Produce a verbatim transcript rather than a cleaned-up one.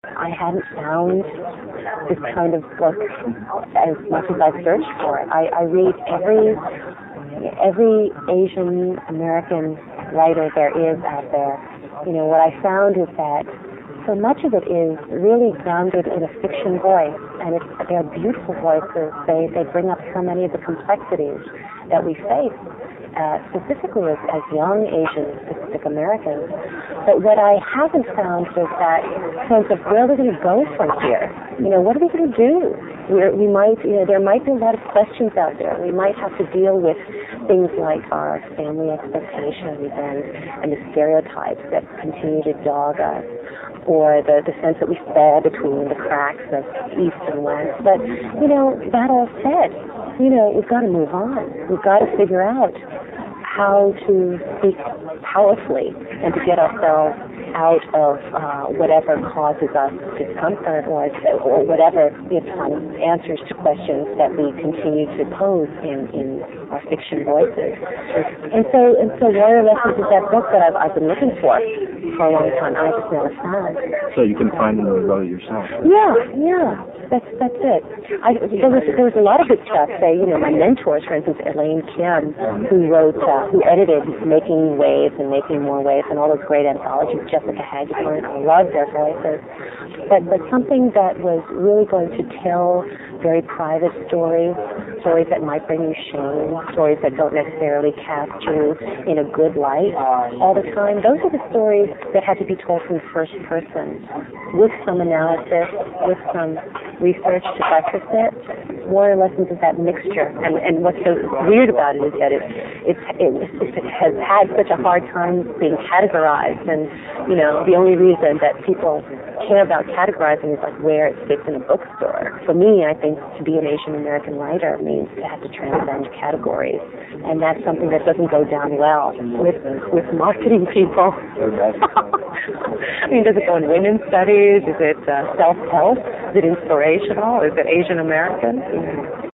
I hadn't found this kind of book as much as I've searched for it. I, I read every every Asian American writer there is out there. You know, what I found is that so much of it is really grounded in a fiction voice, and it's, they're beautiful voices. They they bring up so many of the complexities that we face, uh, specifically as, as young Asian Pacific Americans. But what I haven't found is that sense of where we're going to go from here. You know, what are we going to do? We're, we might, you know, there might be a lot of questions out there. We might have to deal with things like our family expectations and, and the stereotypes that continue to dog us, or the, the sense that we fall between the cracks of East and West. But, you know, that all said, you know, we've got to move on. We've got to figure out how to speak powerfully and to get ourselves out of uh, whatever causes us discomfort, or, or whatever, you know, kind of answers to questions that we continue to pose in, in our fiction voices. And so, and so Warrior Lessons is that book that I've, I've been looking for for a long time. I just never found. So you can find them and wrote it yourself. Yeah, yeah. That's that's it. I, there was there was a lot of good stuff. Say, you know, my mentors, for instance, Elaine Kim, who wrote, uh, who edited Making Waves and Making More Waves, and all those great anthologies. Jessica Hagedorn, I love their voices. But but something that was really going to tell very private stories, stories that might bring you shame, stories that don't necessarily cast you in a good light all the time. Those are the stories that had to be told from the first person, with some analysis, with some research to buttress it. Warrior Lessons is that mixture, and, and what's so weird about it is that it, it's, it, it has had such a hard time being categorized, and, you know, the only reason that people care about categorizing is like where it fits in a bookstore. For me, I think to be an Asian American writer means to have to transcend categories, and that's something that doesn't go down well with with marketing people. I mean, does it go in women's studies? Is it uh, self-help? Is it inspirational? Is it Asian American?